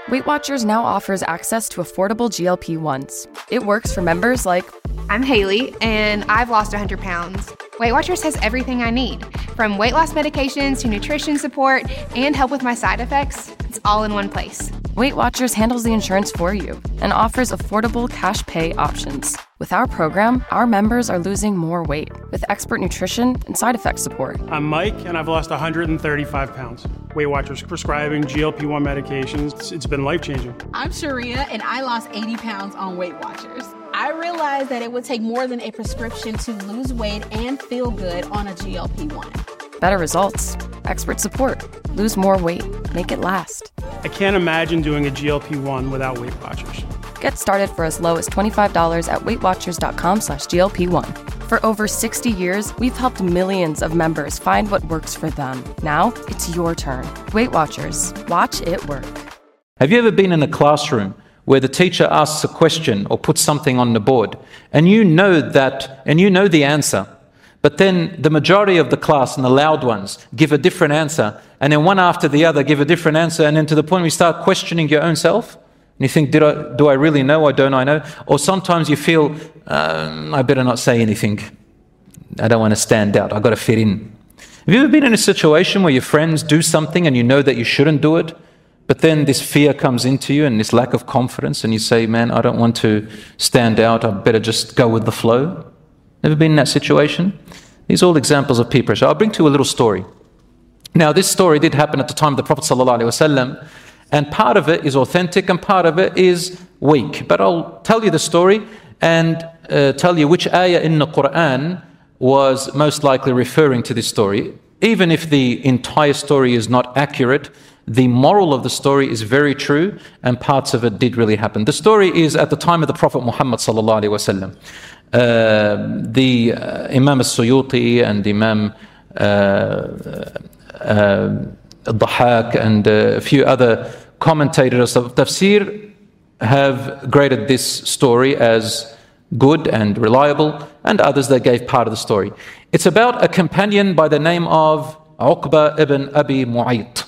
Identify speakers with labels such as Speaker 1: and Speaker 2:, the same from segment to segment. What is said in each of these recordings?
Speaker 1: Weight Watchers now offers access to affordable GLP-1s. It works for members like,
Speaker 2: I'm Haley, and I've lost 100 pounds. Weight Watchers has everything I need, from weight loss medications to nutrition support and help with my side effects. It's all in one place.
Speaker 1: Weight Watchers handles the insurance for you and offers affordable cash pay options. With our program, our members are losing more weight with expert nutrition and side effect support.
Speaker 3: I'm Mike, and I've lost 135 pounds. Weight Watchers prescribing GLP-1 medications. It's been life-changing.
Speaker 4: I'm Sharia, and I lost 80 pounds on Weight Watchers. I realized that it would take more than a prescription to lose weight and feel good on a GLP-1.
Speaker 1: Better results, expert support, lose more weight, make it last.
Speaker 3: I can't imagine doing a GLP-1 without Weight Watchers.
Speaker 1: Get started for as low as $25 at weightwatchers.com/GLP-1. For over 60 years, we've helped millions of members find what works for them. Now, it's your turn. Weight Watchers. Watch it work.
Speaker 5: Have you ever been in a classroom where the teacher asks a question or puts something on the board, and you know the answer, but then the majority of the class and the loud ones give a different answer, and then one after the other give a different answer, and then to the point where you start questioning your own self? And you think, do I really know or don't I know? Or sometimes you feel, I better not say anything. I don't want to stand out. I've got to fit in. Have you ever been in a situation where your friends do something and you know that you shouldn't do it, but then this fear comes into you and this lack of confidence, and you say, man, I don't want to stand out. I better just go with the flow. Ever been in that situation? These are all examples of peer pressure. I'll bring to you a little story. Now, this story did happen at the time of the Prophet ﷺ, and part of it is authentic and part of it is weak. But I'll tell you the story and tell you which ayah in the Quran was most likely referring to this story. Even if the entire story is not accurate, the moral of the story is very true, and parts of it did really happen. The story is at the time of the Prophet Muhammad sallallahu alaihi wasallam. The Imam al-Suyuti and Imam al-Dhahak and a few other commentators of tafsir have graded this story as good and reliable, and others they gave part of the story. It's about a companion by the name of Uqba ibn Abi Mu'ayt.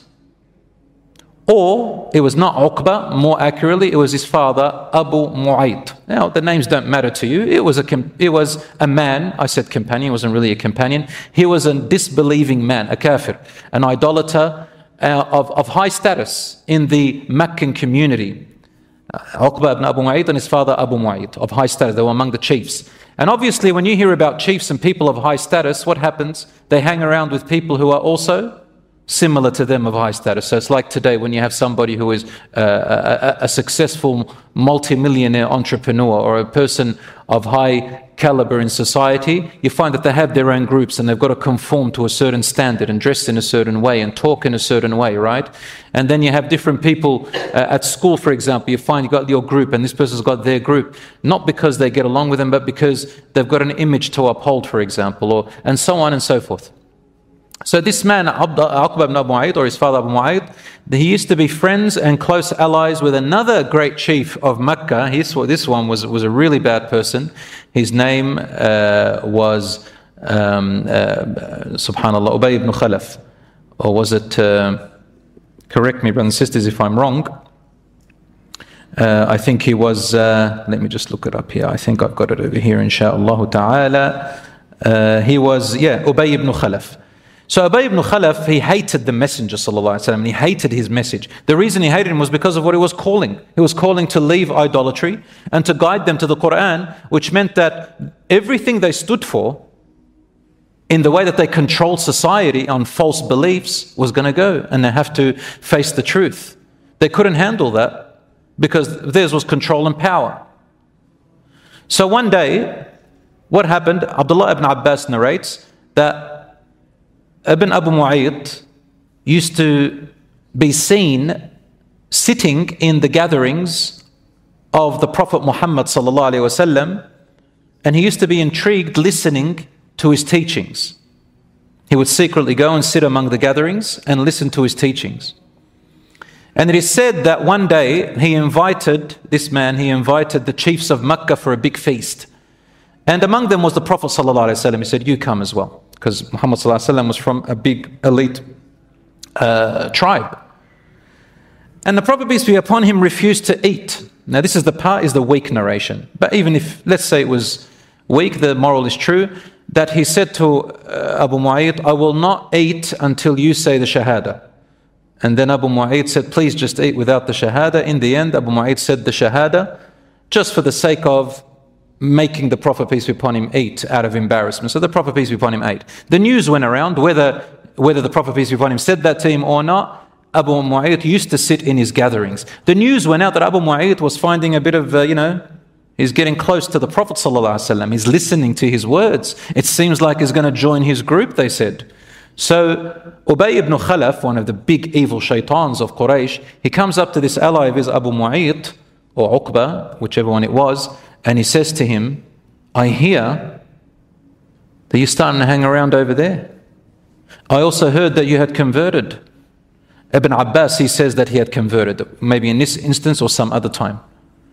Speaker 5: Or it was not Uqba, more accurately, it was his father, Abu Mu'ayt. Now, the names don't matter to you. It was a man. I said companion, he wasn't really a companion. He was a disbelieving man, a kafir, an idolater of high status in the Meccan community. Uqba ibn Abu Mu'ayt and his father, Abu Mu'ayt, of high status. They were among the chiefs. And obviously, when you hear about chiefs and people of high status, what happens? They hang around with people who are also similar to them of high status. So it's like today when you have somebody who is a successful multimillionaire entrepreneur or a person of high caliber in society, you find that they have their own groups and they've got to conform to a certain standard and dress in a certain way and talk in a certain way, right? And then you have different people at school, for example. You find you've got your group and this person's got their group, not because they get along with them, but because they've got an image to uphold, for example, and so on and so forth. So this man, Uqba ibn Abu Mu'ayt, or his father Abu Mu'ayt, he used to be friends and close allies with another great chief of Mecca. This one was a really bad person. His name was, subhanallah, Ubay ibn Khalaf. Or was it, correct me brothers and sisters if I'm wrong, I think he was, let me just look it up here. I think I've got it over here, insha'Allah ta'ala. He was, Ubay ibn Khalaf. So Ubay ibn Khalaf, he hated the Messenger sallallahu alaihi wasallam. He hated his message. The reason he hated him was because of what he was calling. He was calling to leave idolatry and to guide them to the Quran, which meant that everything they stood for, in the way that they controlled society on false beliefs, was going to go, and they have to face the truth. They couldn't handle that because theirs was control and power. So one day, what happened? Abdullah ibn Abbas narrates that Ibn Abu Mu'ayt used to be seen sitting in the gatherings of the Prophet Muhammad sallallahu alaihi wasallam, and he used to be intrigued listening to his teachings. He would secretly go and sit among the gatherings and listen to his teachings. And it is said that one day he invited the chiefs of Mecca for a big feast. And among them was the Prophet sallallahu alaihi wasallam. He said, you come as well. Because Muhammad sallallahu alaihi wasallam was from a big elite tribe. And the Prophet, peace be upon him, refused to eat. Now this is the weak narration. But even if, let's say it was weak, the moral is true, that he said to Abu Mu'ayyid, I will not eat until you say the Shahada. And then Abu Mu'ayyid said, please just eat without the Shahada. In the end, Abu Mu'ayyid said the Shahada, just for the sake of making the Prophet, peace be upon him, eat out of embarrassment. So the Prophet, peace be upon him, ate. The news went around, whether the Prophet, peace be upon him, said that to him or not. Abu Mu'ayyid used to sit in his gatherings. The news went out that Abu Mu'ayyid was finding a bit of, he's getting close to the Prophet ﷺ. He's listening to his words. It seems like he's going to join his group, they said. So Ubay ibn Khalaf, one of the big evil shaitans of Quraysh, he comes up to this ally of his, Abu Mu'ayyid, or Uqba, whichever one it was, and he says to him, I hear that you're starting to hang around over there. I also heard that you had converted. Ibn Abbas, he says that he had converted, maybe in this instance or some other time.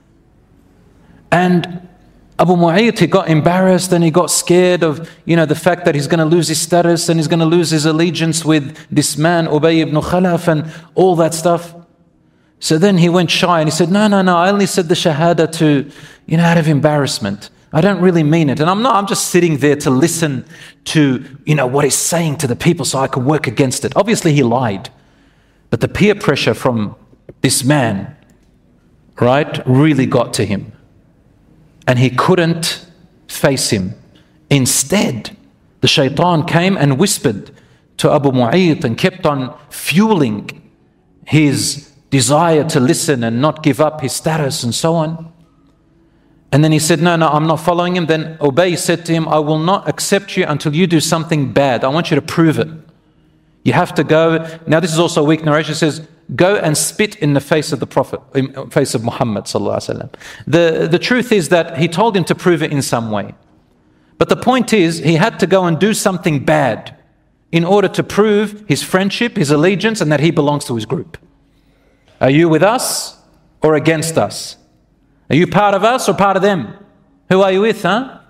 Speaker 5: And Abu Mu'ayyid, he got embarrassed and he got scared of, the fact that he's going to lose his status and he's going to lose his allegiance with this man, Ubay ibn Khalaf, and all that stuff. So then he went shy and he said, no, I only said the Shahada to, out of embarrassment. I don't really mean it. And I'm just sitting there to listen to, what he's saying to the people so I can work against it. Obviously he lied. But the peer pressure from this man, right, really got to him. And he couldn't face him. Instead, the shaitan came and whispered to Abu Mu'ayyid and kept on fueling his desire to listen and not give up his status and so on. And then he said, no, I'm not following him. Then Ubay said to him, I will not accept you until you do something bad. I want you to prove it. You have to go. Now this is also a weak narration. It says, go and spit in the face of the Prophet, in the face of Muhammad sallallahu alaihi wasallam. The truth is that he told him to prove it in some way. But the point is, he had to go and do something bad in order to prove his friendship, his allegiance, and that he belongs to his group. Are you with us or against us? Are you part of us or part of them? Who are you with, huh?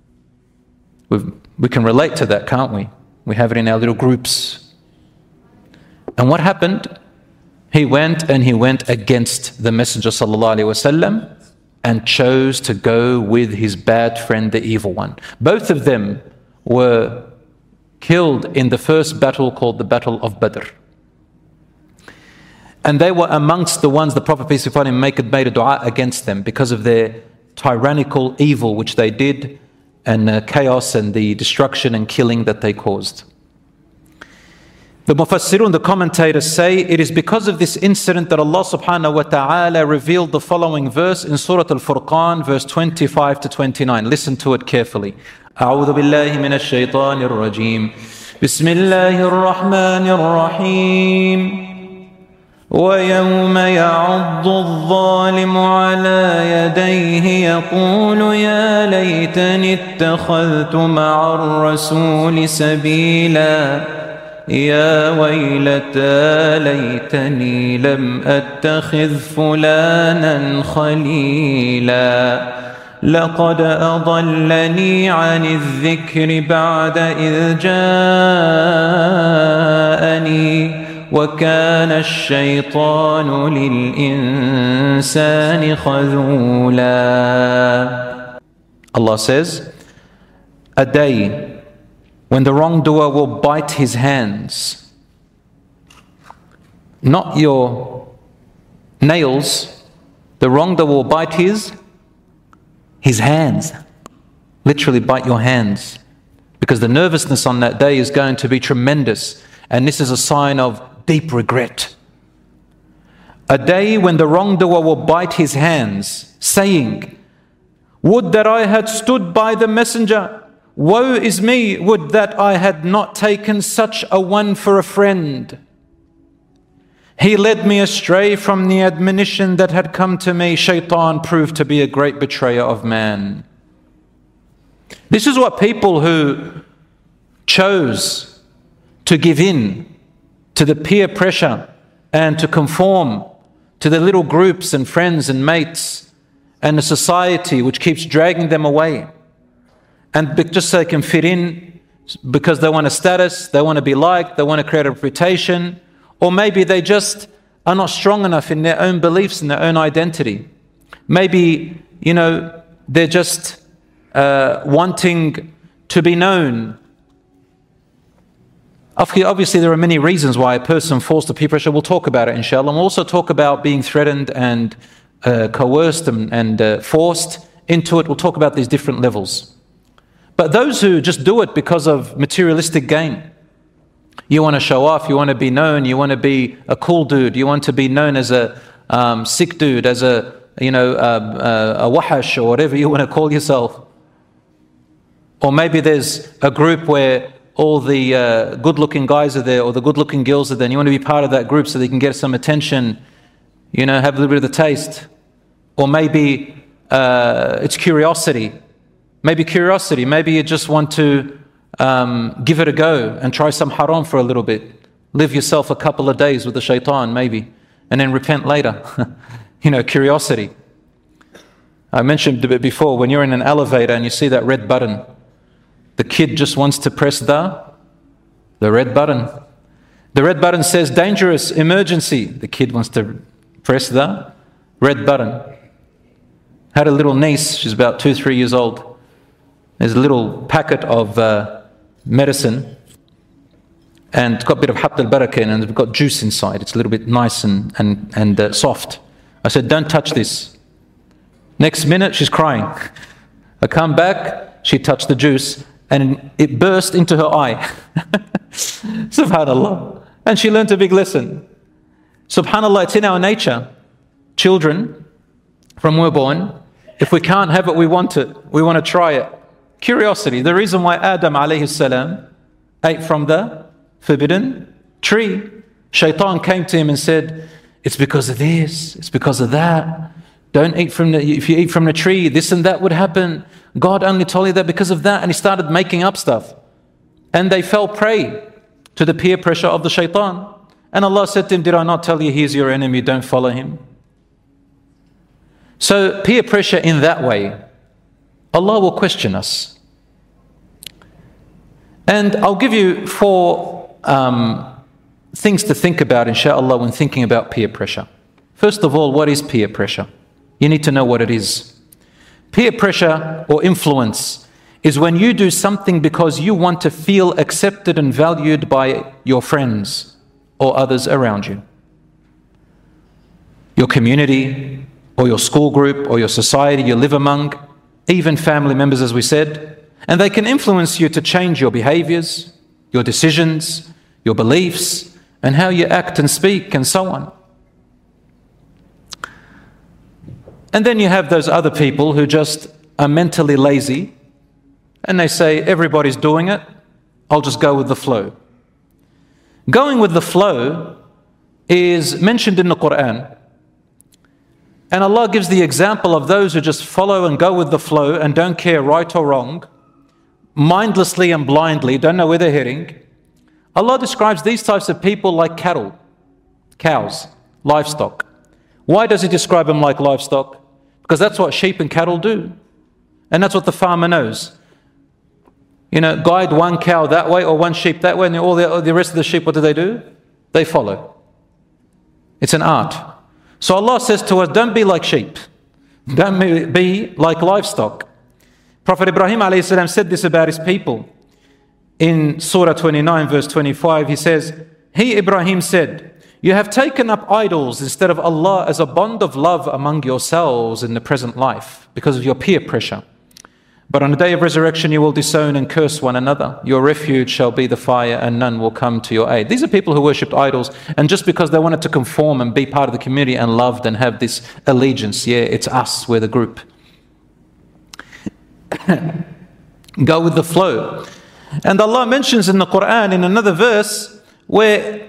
Speaker 5: We can relate to that, can't we? We have it in our little groups. And what happened? He went against the Messenger sallallahu alaihi wasallam and chose to go with his bad friend, the evil one. Both of them were killed in the first battle called the Battle of Badr. And they were amongst the ones the Prophet peace be upon him made a dua against them because of their tyrannical evil which they did and chaos and the destruction and killing that they caused. The Mufassirun, the commentators say, it is because of this incident that Allah subhanahu wa ta'ala revealed the following verse in Surah Al-Furqan, verse 25 to 29. Listen to it carefully. أعوذ بالله من الشيطان الرجيم بسم الله الرحمن الرحيم ويوم يعض الظالم على يديه يقول يا ليتني اتخذت مع الرسول سبيلا يا ويلتى ليتني لم أتخذ فلانا خليلا لقد أضلني عن الذكر بعد إذ جاءني وكان الشيطان للإنسان خذولا. Allah says, a day when the wrongdoer will bite his hands, not your nails, the wrongdoer will bite his hands, literally bite your hands, because the nervousness on that day is going to be tremendous, and this is a sign of deep regret. A day when the wrongdoer will bite his hands, saying, would that I had stood by the messenger. Woe is me, would that I had not taken such a one for a friend. He led me astray from the admonition that had come to me. Shaitan proved to be a great betrayer of man. This is what people who chose to give in to the peer pressure and to conform to the little groups and friends and mates and the society which keeps dragging them away. And just so they can fit in, because they want a status, they want to be liked, they want to create a reputation, or maybe they just are not strong enough in their own beliefs and their own identity. Maybe, they're just wanting to be known. Obviously, there are many reasons why a person falls to peer pressure. We'll talk about it, inshallah. And we'll also talk about being threatened and coerced and forced into it. We'll talk about these different levels. But those who just do it because of materialistic gain, you want to show off, you want to be known, you want to be a cool dude, you want to be known as a sick dude, as a wahash, or whatever you want to call yourself. Or maybe there's a group where all the good-looking guys are there, or the good-looking girls are there, and you want to be part of that group so they can get some attention, have a little bit of the taste. Or maybe it's curiosity. Maybe you just want to give it a go and try some haram for a little bit. Live yourself a couple of days with the shaitan, maybe, and then repent later. Curiosity. I mentioned a bit before, when you're in an elevator and you see that red button, the kid just wants to press the red button. The red button says dangerous, emergency. The kid wants to press the red button. Had a little niece, she's about 2-3 years old. There's a little packet of medicine, and it's got a bit of habt al-barakah in it, and it's got juice inside. It's a little bit nice and soft. I said, don't touch this. Next minute, she's crying. I come back, she touched the juice, and it burst into her eye. Subhanallah. And she learned a big lesson. Subhanallah, it's in our nature. Children, from we're born, if we can't have it, we want it. We want to try it. Curiosity. The reason why Adam alayhi salam ate from the forbidden tree. Shaitan came to him and said, it's because of this, it's because of that. Don't eat if you eat from the tree, this and that would happen. God only told you that because of that. And he started making up stuff. And they fell prey to the peer pressure of the shaitan. And Allah said to him, did I not tell you he's your enemy, don't follow him? So peer pressure in that way, Allah will question us. And I'll give you 4 things to think about, inshallah, when thinking about peer pressure. First of all, what is peer pressure? You need to know what it is. Peer pressure or influence is when you do something because you want to feel accepted and valued by your friends or others around you. Your community, or your school group, or your society you live among, even family members, as we said. And they can influence you to change your behaviors, your decisions, your beliefs, and how you act and speak, and so on. And then you have those other people who just are mentally lazy, and they say, everybody's doing it, I'll just go with the flow. Going with the flow is mentioned in the Quran. And Allah gives the example of those who just follow and go with the flow and don't care right or wrong, mindlessly and blindly, don't know where they're heading. Allah describes these types of people like cattle, cows, livestock. Why does He describe them like livestock? Because that's what sheep and cattle do. And that's what the farmer knows. Guide one cow that way or one sheep that way, and all the rest of the sheep, what do? They follow. It's an art. So Allah says to us, don't be like sheep. Don't be like livestock. Prophet Ibrahim alayhi salam said this about his people. In Surah 29 verse 25, he says, He, Ibrahim, said, you have taken up idols instead of Allah as a bond of love among yourselves in the present life because of your peer pressure. But on the day of resurrection you will disown and curse one another. Your refuge shall be the fire and none will come to your aid. These are people who worshipped idols, and just because they wanted to conform and be part of the community and loved and have this allegiance, it's us, we're the group. Go with the flow. And Allah mentions in the Quran in another verse where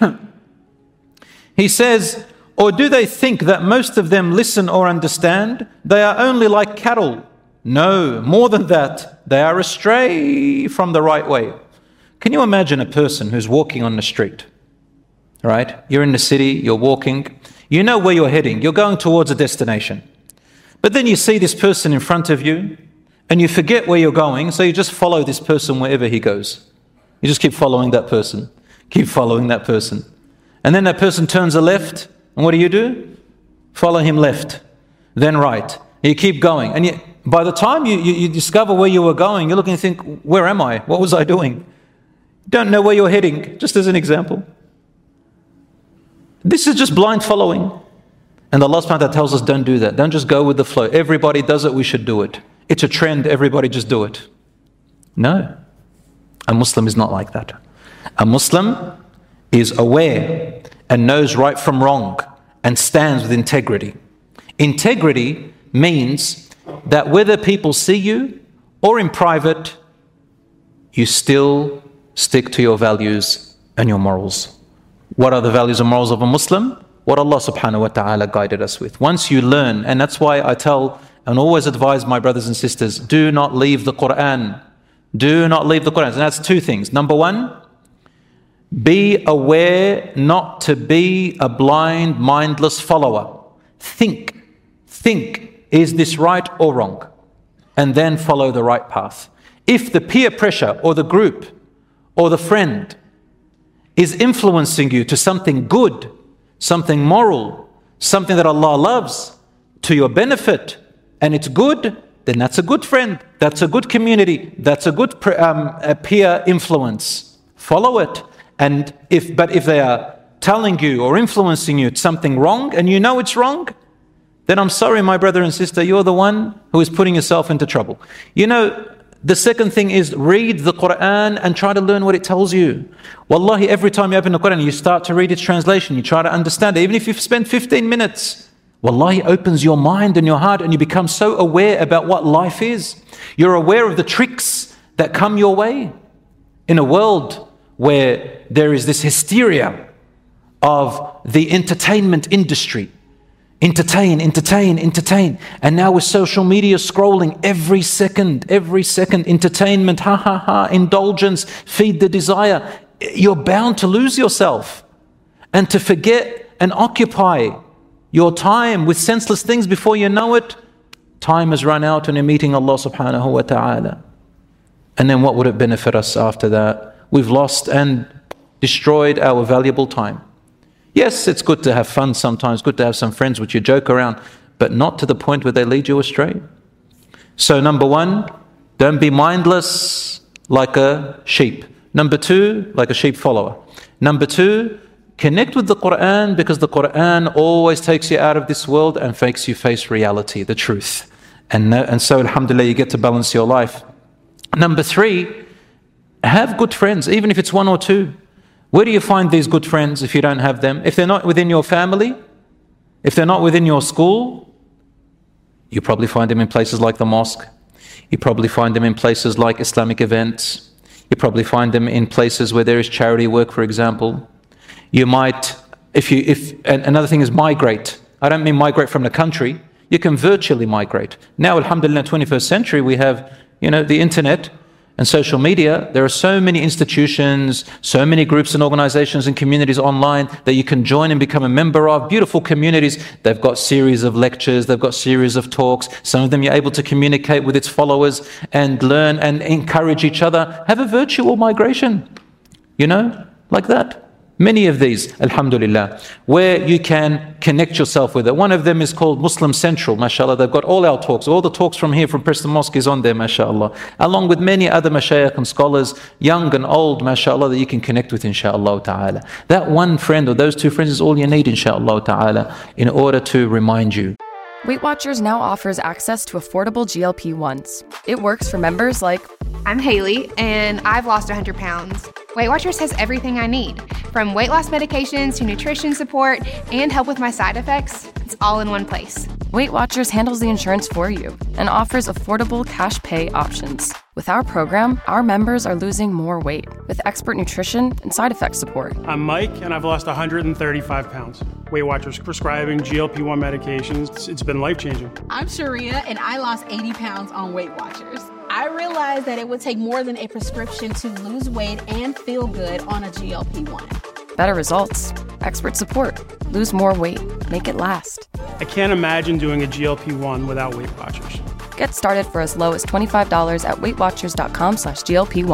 Speaker 5: He says, or do they think that most of them listen or understand? They are only like cattle. No, more than that, they are astray from the right way. Can you imagine a person who's walking on the street, right? You're in the city, you're walking, you know where you're heading, you're going towards a destination. But then you see this person in front of you, and you forget where you're going, so you just follow this person wherever he goes. You just keep following that person, keep following that person. And then that person turns a left, and what do? Follow him left, then right. You keep going. And by the time you discover where you were going, you're looking and think, where am I? What was I doing? Don't know where you're heading, just as an example. This is just blind following. And Allah subhanahu wa ta'ala tells us, don't do that. Don't just go with the flow. Everybody does it, we should do it. It's a trend, everybody just do it. No. A Muslim is not like that. A Muslim is aware and knows right from wrong and stands with integrity. Integrity means that whether people see you or in private, you still stick to your values and your morals. What are the values and morals of a Muslim? What Allah subhanahu wa ta'ala guided us with. Once you learn, and that's why I tell and always advise my brothers and sisters, do not leave the Quran. Do not leave the Quran. And that's two things. Number one, be aware not to be a blind, mindless follower. Think, is this right or wrong? And then follow the right path. If the peer pressure or the group or the friend is influencing you to something good, something moral, something that Allah loves, to your benefit, and it's good, then that's a good friend, that's a good community, that's a good peer influence. Follow it. And if they are telling you or influencing you something wrong, and you know it's wrong, then I'm sorry, my brother and sister, you're the one who is putting yourself into trouble. You know, the second thing is read the Quran and try to learn what it tells you. Wallahi, every time you open the Quran, you start to read its translation, you try to understand it, even if you've spent 15 minutes. Wallahi, it opens your mind and your heart, and you become so aware about what life is. You're aware of the tricks that come your way. In a world where there is this hysteria of the entertainment industry, entertain. And now with social media scrolling every second, entertainment, indulgence, feed the desire. You're bound to lose yourself and to forget and occupy your time with senseless things. Before you know it, time has run out and you're meeting Allah subhanahu wa ta'ala. And then what would it benefit us after that? We've lost and destroyed our valuable time. Yes, it's good to have fun sometimes, good to have some friends which you joke around, but not to the point where they lead you astray. So number one, don't be mindless like a sheep. Number two, like a sheep follower. Number two, connect with the Quran, because the Quran always takes you out of this world and makes you face reality, the truth. And so alhamdulillah, you get to balance your life. Number three, have good friends, even if it's one or two. Where do you find these good friends if you don't have them? If they're not within your family, if they're not within your school, you probably find them in places like the mosque. You probably find them in places like Islamic events. You probably find them in places where there is charity work, for example. You might, and another thing is migrate. I don't mean migrate from the country. You can virtually migrate. Now, alhamdulillah, in the 21st century, we have, the internet and social media. There are so many institutions, so many groups and organizations and communities online that you can join and become a member of. Beautiful communities. They've got series of lectures, they've got series of talks. Some of them you're able to communicate with its followers and learn and encourage each other. Have a virtual migration, like that. Many of these, alhamdulillah, where you can connect yourself with it. One of them is called Muslim Central, mashallah. They've got all our talks. All the talks from here, from Preston Mosque is on there, mashallah. Along with many other mashayikh and scholars, young and old, mashallah, that you can connect with, inshaAllah ta'ala. That one friend or those two friends is all you need, inshaAllah ta'ala, in order to remind you.
Speaker 1: Weight Watchers now offers access to affordable GLP-1s. It works for members like,
Speaker 2: I'm Haley, and I've lost 100 pounds. Weight Watchers has everything I need, from weight loss medications to nutrition support and help with my side effects. It's all in one place.
Speaker 1: Weight Watchers handles the insurance for you and offers affordable cash pay options. With our program, our members are losing more weight with expert nutrition and side effect support.
Speaker 3: I'm Mike, and I've lost 135 pounds. Weight Watchers prescribing GLP-1 medications. It's been life-changing.
Speaker 4: I'm Sharia, and I lost 80 pounds on Weight Watchers. I realized that it would take more than a prescription to lose weight and feel good on a GLP-1.
Speaker 1: Better results, expert support, lose more weight, make it last.
Speaker 3: I can't imagine doing a GLP-1 without Weight Watchers.
Speaker 1: Get started for as low as $25 at WeightWatchers.com/GLP-1.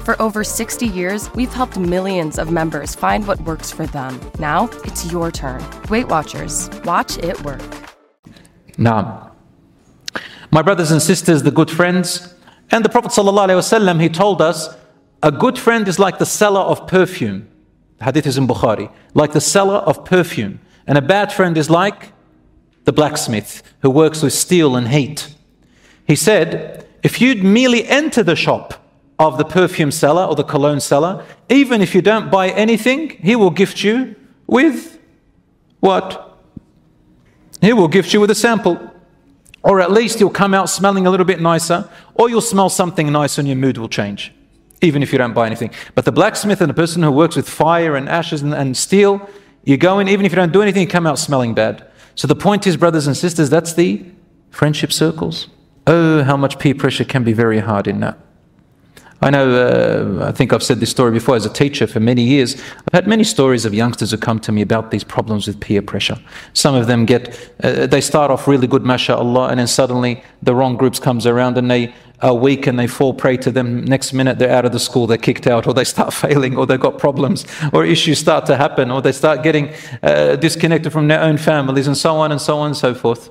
Speaker 1: For over 60 years, we've helped millions of members find what works for them. Now, it's your turn. Weight Watchers. Watch it work.
Speaker 5: Now, my brothers and sisters, the good friends, and the Prophet ﷺ, he told us, a good friend is like the seller of perfume. The hadith is in Bukhari. Like the seller of perfume. And a bad friend is like the blacksmith who works with steel and heat. He said, if you'd merely enter the shop of the perfume seller or the cologne seller, even if you don't buy anything, he will gift you with what? He will gift you with a sample. Or at least you'll come out smelling a little bit nicer, or you'll smell something nice and your mood will change, even if you don't buy anything. But the blacksmith and the person who works with fire and ashes and steel, you go in, even if you don't do anything, you come out smelling bad. So the point is, brothers and sisters, that's the friendship circles. Oh, how much peer pressure can be very hard in that. I know, I think I've said this story before as a teacher for many years. I've had many stories of youngsters who come to me about these problems with peer pressure. Some of them they start off really good, mashallah, and then suddenly the wrong groups comes around and they are weak and they fall prey to them. Next minute they're out of the school, they're kicked out, or they start failing, or they've got problems, or issues start to happen, or they start getting disconnected from their own families, and so on and so on and so forth.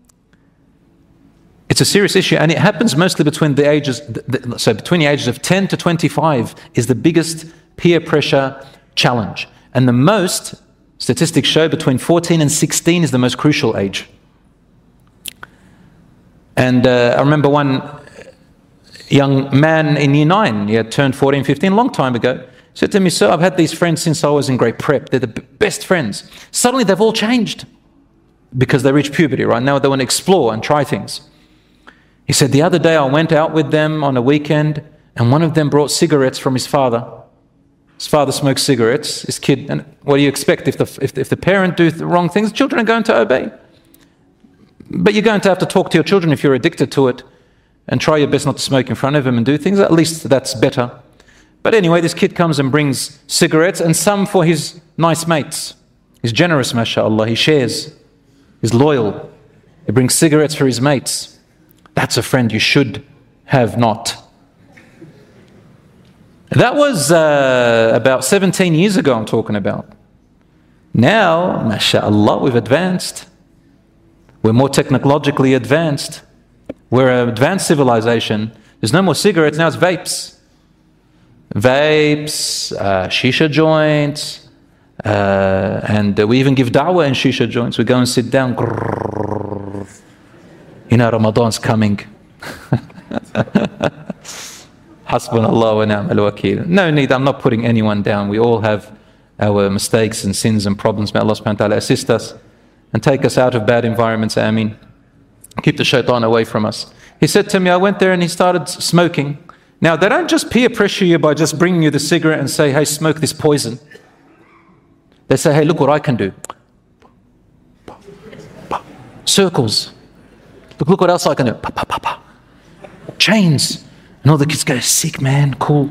Speaker 5: It's a serious issue, and it happens mostly between the ages, between the ages of 10 to 25 is the biggest peer pressure challenge. And the most, statistics show, between 14 and 16 is the most crucial age. And I remember one young man in year 9, he had turned 14, 15, a long time ago, said to me, "Sir, I've had these friends since I was in grade prep. They're the best friends. Suddenly they've all changed because they reached puberty, right? Now they want to explore and try things." He said, "The other day I went out with them on a weekend and one of them brought cigarettes from his father. His father smokes cigarettes, his kid, and what do you expect? If the parent do the wrong things, children are going to obey. But you're going to have to talk to your children if you're addicted to it and try your best not to smoke in front of them and do things. At least that's better." But anyway, this kid comes and brings cigarettes and some for his nice mates. He's generous, mashallah, he shares, he's loyal. He brings cigarettes for his mates. That's a friend you should have not. That was about 17 years ago I'm talking about. Now, mashallah, we've advanced. We're more technologically advanced. We're an advanced civilization. There's no more cigarettes, now it's vapes. Vapes, shisha joints, and we even give da'wah in shisha joints. We go and sit down. You know, Ramadan's coming. Hasbunallah wa ni'mal wakeel. No need, I'm not putting anyone down. We all have our mistakes and sins and problems. May Allah subhanahu wa ta'ala assist us and take us out of bad environments. Ameen. Keep the shaitan away from us. He said to me, I went there and he started smoking. Now, they don't just peer pressure you by just bringing you the cigarette and say, hey, smoke this poison. They say, hey, look what I can do. Circles. Look what else I can do. Chains. And all the kids go, sick man, cool.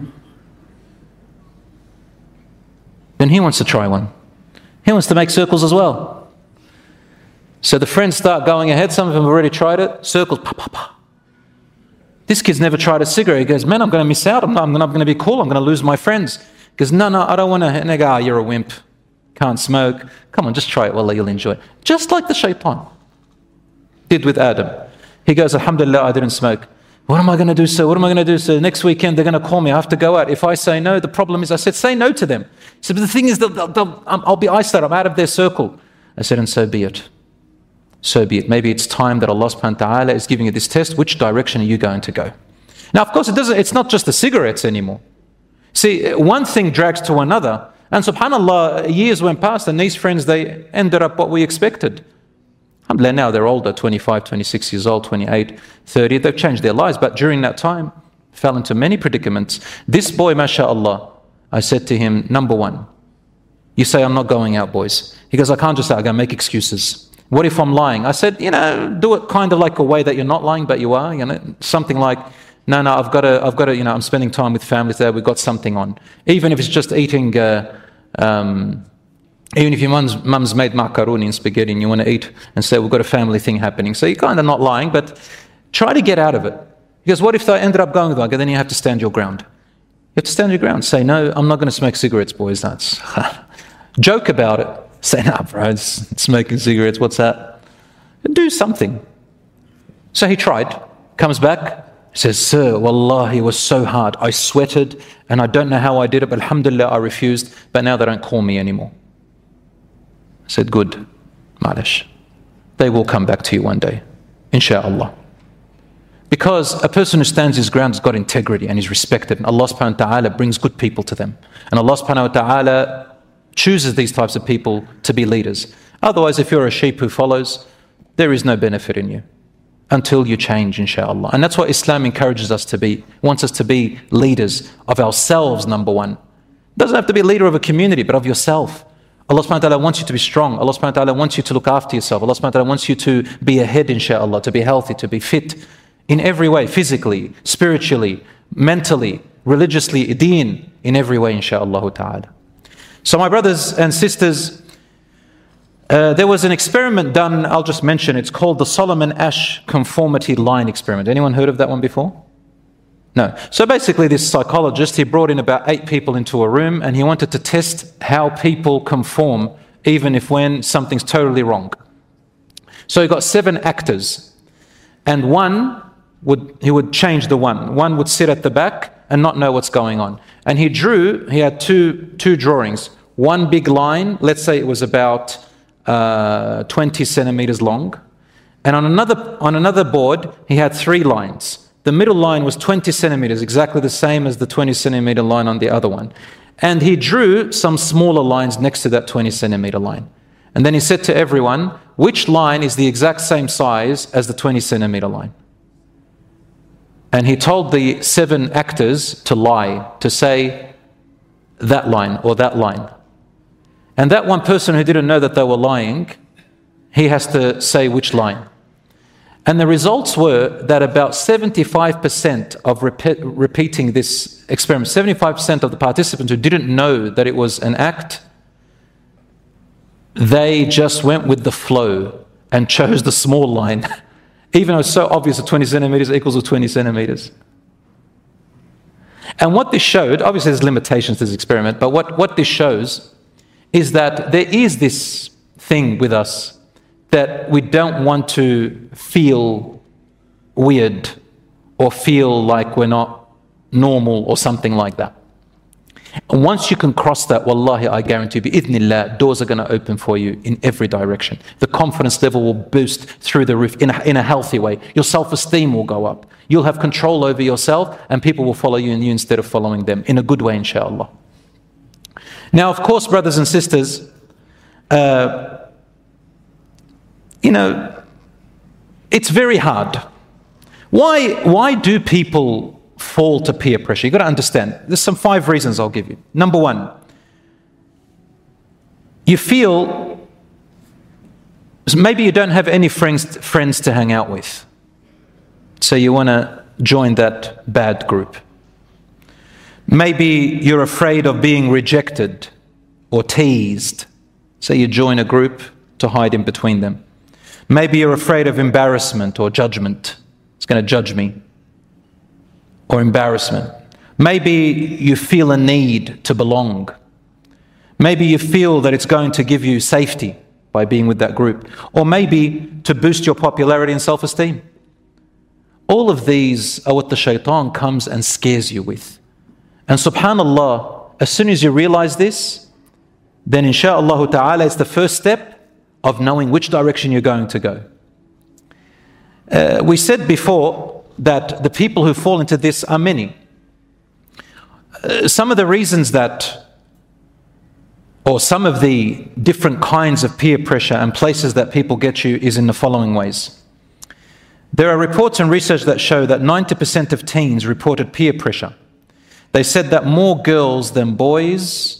Speaker 5: Then he wants to try one. He wants to make circles as well. So the friends start going ahead. Some of them have already tried it. Circles. This kid's never tried a cigarette. He goes, man, I'm going to miss out. I'm not going to be cool. I'm going to lose my friends. He goes, no, I don't want to. And they go, you're a wimp. Can't smoke. Come on, just try it. Wallah, you'll enjoy it. Just like the shaitan did with Adam. He goes, alhamdulillah, I didn't smoke. What am I going to do, sir? What am I going to do, sir? Next weekend, they're going to call me. I have to go out. If I say no, the problem is, I said, say no to them. He said, but the thing is, I'll be isolated. I'm out of their circle. I said, and so be it. So be it. Maybe it's time that Allah subhanahu wa ta'ala is giving you this test. Which direction are you going to go? Now, of course, it's not just the cigarettes anymore. See, one thing drags to another. And subhanAllah, years went past and these friends, they ended up what we expected. Alhamdulillah, now they're older, 25, 26 years old, 28, 30. They've changed their lives. But during that time, fell into many predicaments. This boy, mashallah, I said to him, number one, you say, I'm not going out, boys. He goes, I can't just say, I'm going to make excuses. What if I'm lying? I said, do it kind of like a way that you're not lying, but you are. Something like, no, I've got to, I'm spending time with families there. We've got something on. Even if it's just eating, even if your mum's made macaroni and spaghetti and you want to eat and say, we've got a family thing happening. So you're kind of not lying, but try to get out of it. Because what if they ended up going with like, then you have to stand your ground. You have to stand your ground. Say, no, I'm not going to smoke cigarettes, boys. That's joke about it. Say, nah, bro, it's smoking cigarettes. What's that? Do something. So he tried. Comes back. Says, sir, wallahi, it was so hard. I sweated and I don't know how I did it, but alhamdulillah, I refused. But now they don't call me anymore. I said, good, malish. They will come back to you one day, insha'Allah. Because a person who stands his ground has got integrity and is respected. And Allah subhanahu wa ta'ala brings good people to them. And Allah subhanahu wa ta'ala chooses these types of people to be leaders. Otherwise, if you're a sheep who follows, there is no benefit in you until you change, inshallah. And that's what Islam encourages us to be. It wants us to be leaders of ourselves, number one. It doesn't have to be a leader of a community, but of yourself. Allah subhanahu wa ta'ala wants you to be strong. Allah subhanahu wa ta'ala wants you to look after yourself. Allah subhanahu wa ta'ala wants you to be ahead, inshallah, to be healthy, to be fit in every way, physically, spiritually, mentally, religiously, deen, in every way, inshallah ta'ala. So my brothers and sisters, there was an experiment done, I'll just mention, it's called the Solomon Asch Conformity Line Experiment. Anyone heard of that one before? No. So basically this psychologist, he brought in about 8 people into a room and he wanted to test how people conform even if when something's totally wrong. So he got 7 actors and he would change the one. One would sit at the back and not know what's going on. And he had two drawings. One big line, let's say it was about 20 centimeters long. And on another board, he had 3 lines. The middle line was 20 centimeters, exactly the same as the 20 centimeter line on the other one. And he drew some smaller lines next to that 20 centimeter line. And then he said to everyone, which line is the exact same size as the 20 centimeter line? And he told the 7 actors to lie, to say that line or that line. And that one person who didn't know that they were lying, he has to say which line. And the results were that about 75% of repeating this experiment, 75% of the participants who didn't know that it was an act, they just went with the flow and chose the small line, even though it's so obvious that 20 centimeters equals 20 centimeters. And what this showed, obviously there's limitations to this experiment, but what this shows is that there is this thing with us that we don't want to feel weird or feel like we're not normal or something like that. And once you can cross that, wallahi, I guarantee you, bi'idhnillah, doors are going to open for you in every direction. The confidence level will boost through the roof in a healthy way. Your self-esteem will go up. You'll have control over yourself and people will follow you and you instead of following them in a good way, inshallah. Now, of course, brothers and sisters, it's very hard. Why do people fall to peer pressure? You've got to understand. There's some 5 reasons I'll give you. Number 1, you feel maybe you don't have any friends to hang out with. So you want to join that bad group. Maybe you're afraid of being rejected or teased. So you join a group to hide in between them. Maybe you're afraid of embarrassment or judgment. It's going to judge me. Or embarrassment. Maybe you feel a need to belong. Maybe you feel that it's going to give you safety by being with that group. Or maybe to boost your popularity and self-esteem. All of these are what the shaitan comes and scares you with. And subhanallah, as soon as you realize this, then insha'Allah ta'ala it's the first step of knowing which direction you're going to go. We said before that the people who fall into this are many. Some of the reasons that, or some of the different kinds of peer pressure and places that people get you is in the following ways. There are reports and research that show that 90% of teens reported peer pressure. They said that more girls than boys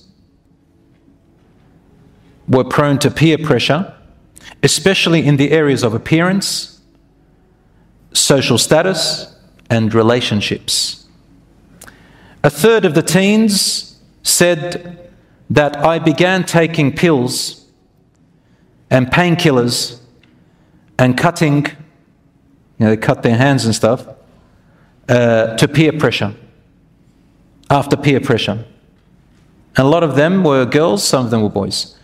Speaker 5: were prone to peer pressure, especially in the areas of appearance, social status, and relationships. A third of the teens said that I began taking pills and painkillers and cutting, they cut their hands and stuff, to peer pressure. after peer pressure. And a lot of them were girls, some of them were boys.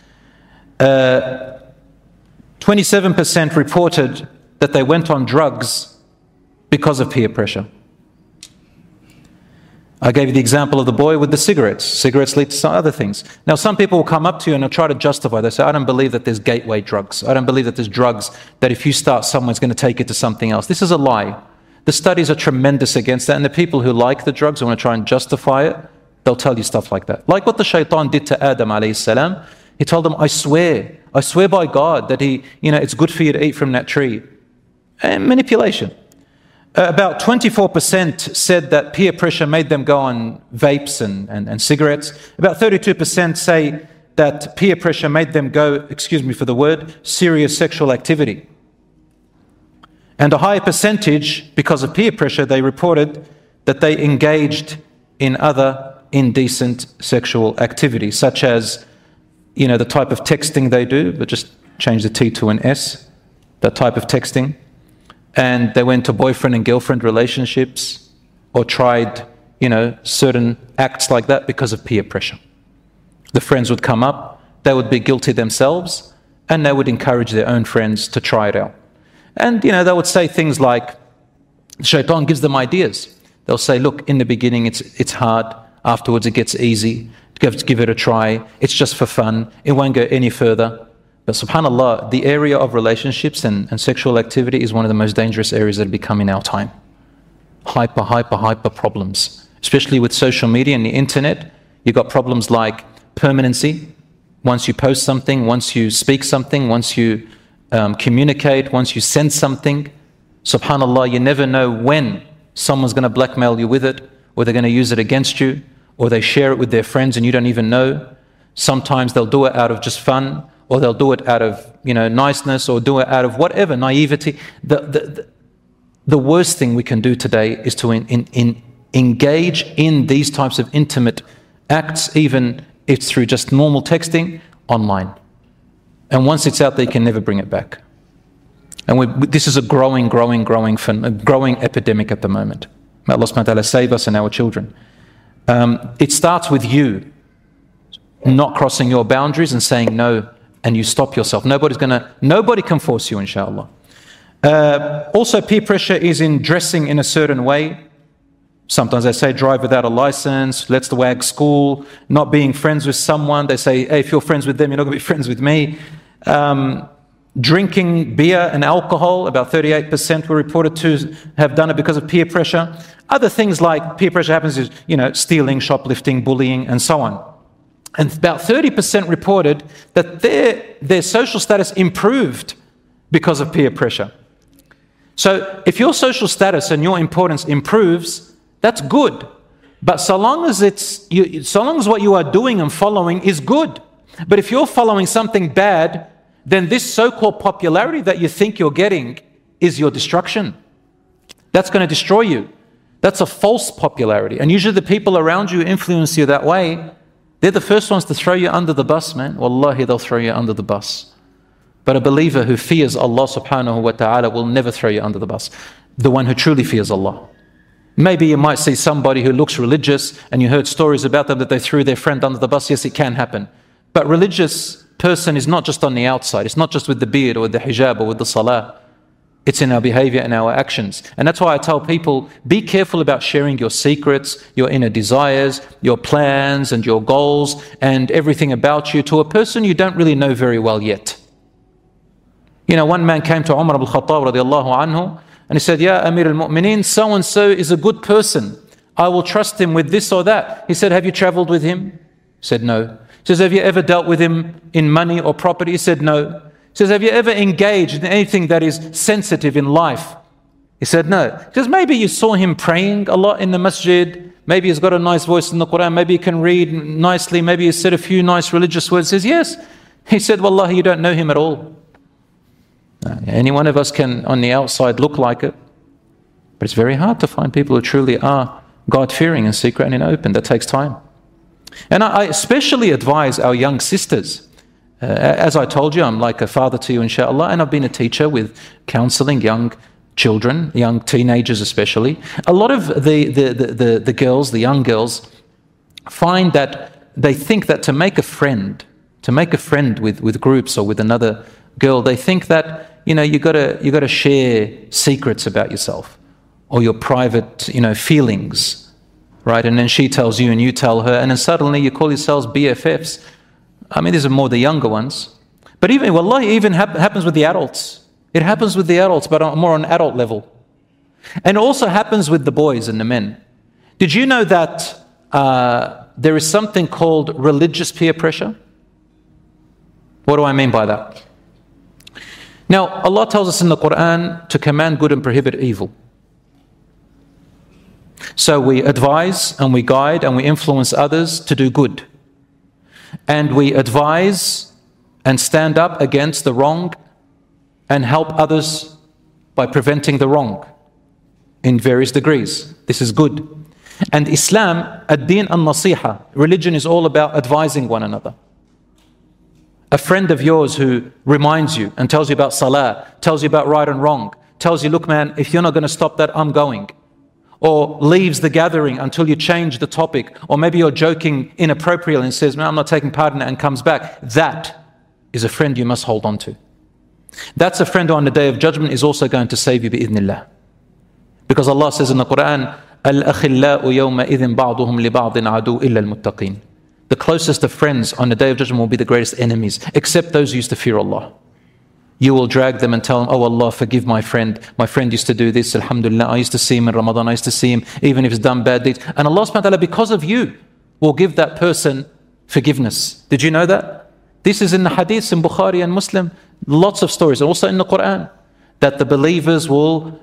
Speaker 5: 27% reported that they went on drugs because of peer pressure. I gave you the example of the boy with the cigarettes. Cigarettes lead to some other things. Now, some people will come up to you and they'll try to justify. They say, I don't believe that there's gateway drugs. I don't believe that there's drugs that if you start, someone's going to take it to something else. This is a lie. The studies are tremendous against that. And the people who like the drugs, who want to try and justify it, they'll tell you stuff like that. Like what the shaitan did to Adam alayhi salam. He told him, I swear by God that it's good for you to eat from that tree. And manipulation. About 24% said that peer pressure made them go on vapes and cigarettes. About 32% say that peer pressure made them go, excuse me for the word, serious sexual activity. And a higher percentage, because of peer pressure, they reported that they engaged in other indecent sexual activity, such as, the type of texting they do, but just change the T to an S, that type of texting. And they went to boyfriend and girlfriend relationships or tried, certain acts like that because of peer pressure. The friends would come up, they would be guilty themselves, and they would encourage their own friends to try it out. And, they would say things like, Shaitan gives them ideas. They'll say, look, in the beginning it's hard, afterwards it gets easy, give it a try, it's just for fun, it won't go any further. But subhanAllah, the area of relationships and sexual activity is one of the most dangerous areas that have become in our time. Hyper problems. Especially with social media and the internet, you've got problems like permanency. Once you post something, once you speak something, once you communicate, once you send something, subhanAllah, you never know when someone's going to blackmail you with it, or they're going to use it against you, or they share it with their friends and you don't even know. Sometimes they'll do it out of just fun, or they'll do it out of, niceness, or do it out of whatever, naivety. The worst thing we can do today is to engage in these types of intimate acts, even if it's through just normal texting, online. And once it's out there, you can never bring it back. And this is a growing epidemic at the moment. May Allah subhanahu wa ta'ala save us and our children. It starts with you not crossing your boundaries and saying no, and you stop yourself. Nobody can force you, inshallah. Also, peer pressure is in dressing in a certain way. Sometimes they say drive without a license, let's the wag school, not being friends with someone. They say, hey, if you're friends with them, you're not going to be friends with me. Drinking beer and alcohol, about 38% were reported to have done it because of peer pressure. Other things like peer pressure happens is, stealing, shoplifting, bullying, and so on. And about 30% reported that their social status improved because of peer pressure. So if your social status and your importance improves, that's good. But so long as what you are doing and following is good. But if you're following something bad, then this so-called popularity that you think you're getting is your destruction. That's going to destroy you. That's a false popularity. And usually the people around you influence you that way. They're the first ones to throw you under the bus, man. Wallahi, they'll throw you under the bus. But a believer who fears Allah subhanahu wa ta'ala will never throw you under the bus. The one who truly fears Allah. Maybe you might see somebody who looks religious and you heard stories about them that they threw their friend under the bus. Yes, it can happen. But religious person is not just on the outside. It's not just with the beard or with the hijab or with the salah. It's in our behavior and our actions. And that's why I tell people, be careful about sharing your secrets, your inner desires, your plans and your goals and everything about you to a person you don't really know very well yet. One man came to Umar ibn Khattab radiallahu anhu and he said, Ya Amir al-Mu'mineen, so-and-so is a good person. I will trust him with this or that. He said, have you traveled with him? He said, no. He says, have you ever dealt with him in money or property? He said, no. He says, have you ever engaged in anything that is sensitive in life? He said, no. He says, maybe you saw him praying a lot in the masjid. Maybe he's got a nice voice in the Quran. Maybe he can read nicely. Maybe he said a few nice religious words. He says, yes. He said, wallahi, you don't know him at all. Any one of us can, on the outside, look like it. But it's very hard to find people who truly are God-fearing in secret and in open. That takes time. And I especially advise our young sisters. As I told you, I'm like a father to you, inshallah, and I've been a teacher with counseling young children, young teenagers especially. A lot of the girls, the young girls, find that they think that to make a friend with groups or with another girl, they think that, you gotta share secrets about yourself or your private, feelings, right? And then she tells you and you tell her, and then suddenly you call yourselves BFFs. I mean, these are more the younger ones. But even, wallahi, even happens with the adults. It happens with the adults, but more on adult level. And it also happens with the boys and the men. Did you know that there is something called religious peer pressure? What do I mean by that? Now, Allah tells us in the Quran to command good and prohibit evil. So we advise and we guide and we influence others to do good. And we advise and stand up against the wrong and help others by preventing the wrong in various degrees. This is good. And Islam, ad-din an-nasiha, religion is all about advising one another. A friend of yours who reminds you and tells you about salah, tells you about right and wrong, tells you, look man, if you're not going to stop that, I'm going. Or leaves the gathering until you change the topic. Or maybe you're joking inappropriately and says, man, I'm not taking part in it, and comes back. That is a friend you must hold on to. That's a friend who on the Day of Judgment is also going to save you bi'idhnillah. Because Allah says in the Quran, الْأَخِلَّاءُ يَوْمَئِذٍ بَعْضُهُمْ لِبَعْضٍ عَدُوٌ إِلَّا الْمُتَّقِينَ. The closest of friends on the Day of Judgment will be the greatest enemies, except those who used to fear Allah. You will drag them and tell them, oh Allah, forgive my friend. My friend used to do this, alhamdulillah. I used to see him in Ramadan. I used to see him even if he's done bad deeds. And Allah subhanahu wa ta'ala, because of you, will give that person forgiveness. Did you know that? This is in the hadiths in Bukhari and Muslim. Lots of stories, and also in the Quran, that the believers will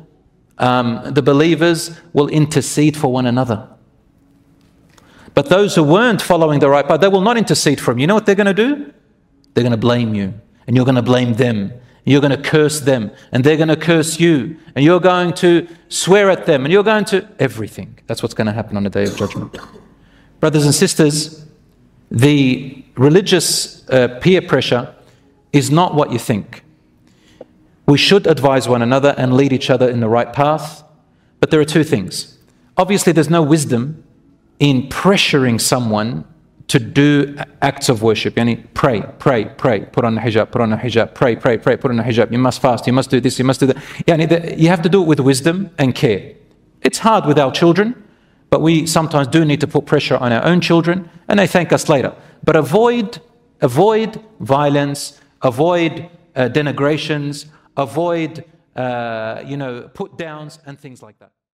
Speaker 5: intercede for one another. But those who weren't following the right path, they will not intercede for him. You know what they're going to do? They're going to blame you, and you're going to blame them. You're going to curse them, and they're going to curse you, and you're going to swear at them, and you're going to everything. That's what's going to happen on the Day of Judgment. Brothers and sisters, the religious peer pressure is not what you think. We should advise one another and lead each other in the right path, but there are two things. Obviously, there's no wisdom in pressuring someone to do acts of worship. Pray, put on a hijab, put on a hijab. You must fast, you must do this, you must do that. You have to do it with wisdom and care. It's hard with our children, but we sometimes do need to put pressure on our own children, and they thank us later. But avoid violence, avoid denigrations, avoid put downs and things like that.